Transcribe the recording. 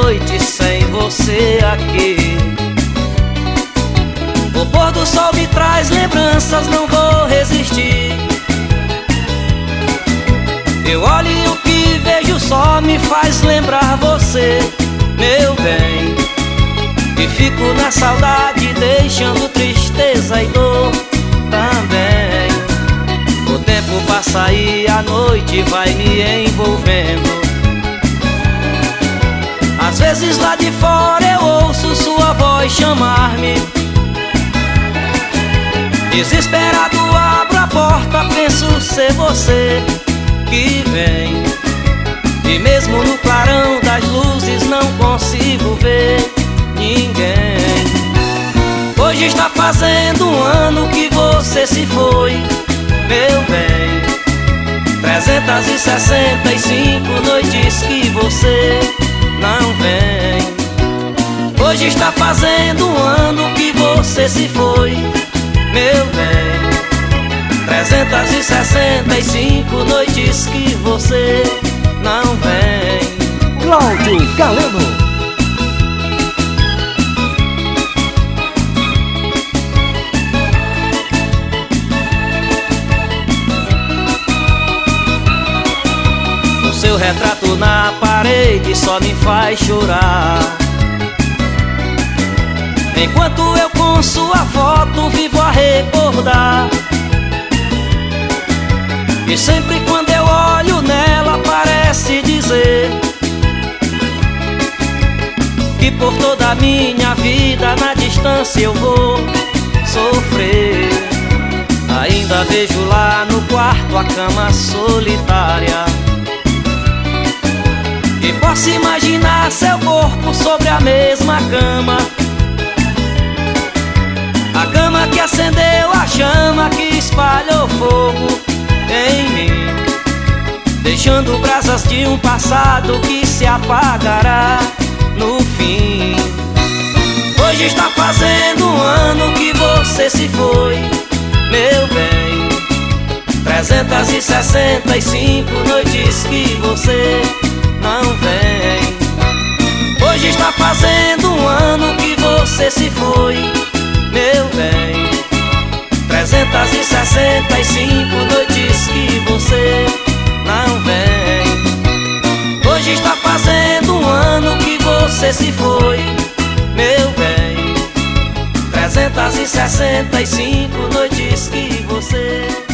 noites sem você aqui. O pôr do sol me traz lembranças, não vou resistir. Eu olho e o que vejo só me faz lembrar você, meu bem. E fico na saudade, deixando tristeza e dor também. O tempo passa e a noite vai me envolvendo. Às vezes lá de fora eu ouço sua voz chamar-me. Desesperado abro a porta, penso ser você que vem. E mesmo no clarão das luzes não consigo ver ninguém. Hoje está fazendo um ano que você se foi, meu bem. 365 noites que você não vem. Hoje está fazendo um ano que você se foi, meu bem. 365 noites que você não vem. Cláudio Galeno. Seu retrato na parede só me faz chorar. Enquanto eu com sua foto vivo a recordar. E sempre quando eu olho nela parece dizer que por toda a minha vida na distância eu vou sofrer. Ainda vejo lá no quarto a cama solitária. E posso imaginar seu corpo sobre a mesma cama. A cama que acendeu a chama, que espalhou fogo em mim, deixando brasas de um passado que se apagará no fim. Hoje está fazendo um ano que você se foi, meu bem. 365 noites que você não vem. Hoje está fazendo um ano que você se foi, meu bem. 365 noites que você não vem. Hoje está fazendo um ano que você se foi, meu bem. 365 noites que você